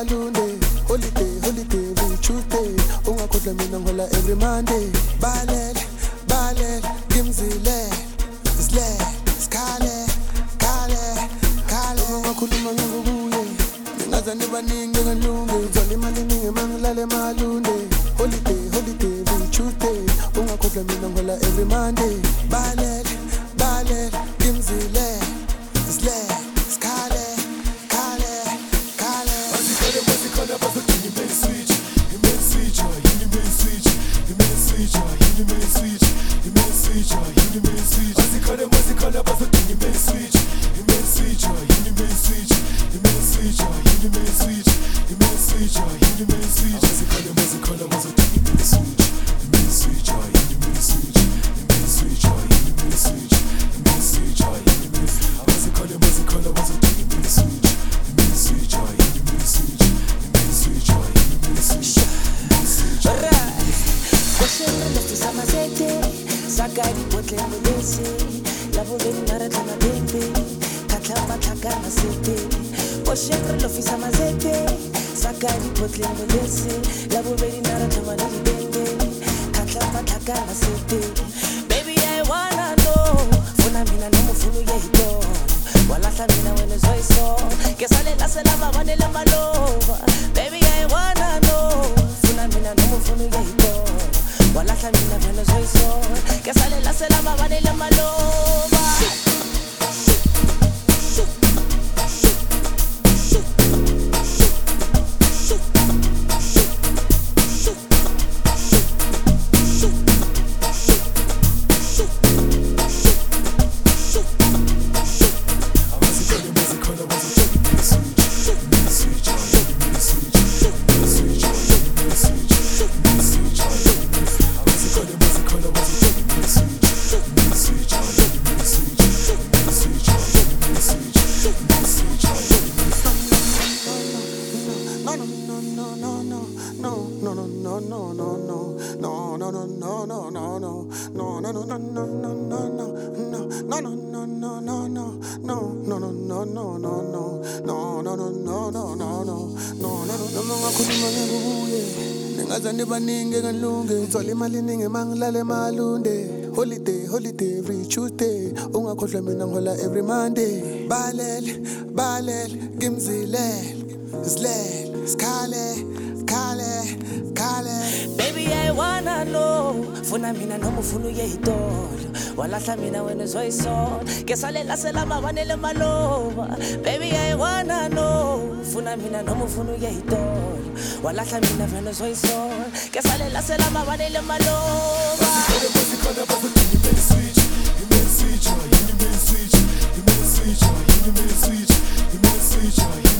malunde. Holiday, holiday, every Tuesday. Ungakhohlwa mina ngola every Monday. Balele, balele, ngimzile. Sle, skale, kale, kale. Ungakhuluma ngokubuye. Ngaza nibaningi ngalunge. Ngizole imali ningi mangilale malunde. Holiday, holiday, every Tuesday. Ungakhohlwa mina ngola every Monday. Balele, balele, ngimzile. Sle, skale, kale, kale. Masikhala bazothini main switch, main switcher, yini main switch, main switcher, yini main switch, main switcher, yini main switch. Masikhala bazothini main switch, main switcher, yini main switch, main switcher, yini main switch, main switcher, yini main switch. Masikhala bazothini main switch, main switcher, yini main switch, main switcher, yini main switch, main switcher, yini main switch. Masikhala bazothini main switch, main switcher, yini main switch. Sakari potle mulese la voleni mara tana bembe katla mataka na sete Oshengre l'office mazete Sakari potle mulese la voleni mara tana bembe katla mataka na sete Baby I wanna know funa mina no mufunu yehito walahla mina wena zoyiso ke sale la sela mabane le malova Baby I wanna know funa mina no mufunu yehito walahla mina wena zoyiso que sale la cela mabane le maloba Ngizole imali ningi mangilale malunde Holiday, holiday, every Tuesday Ungakhohlwa mina ngola every Monday Balele, balele, ngimzile Sle, skale, kale, kale Baby I wanna know funa mina no mufunu yehitolo walahla mina wena zoyiso ke sale la sela mabane le malova Baby I wanna know funa mina no mufunu yehitolo walahla mina wena zoyiso ke sale la sela mabane le malova Masikhala bazothini main switch, main switcher, yini main switch, main switcher, yini main switch, main switcher.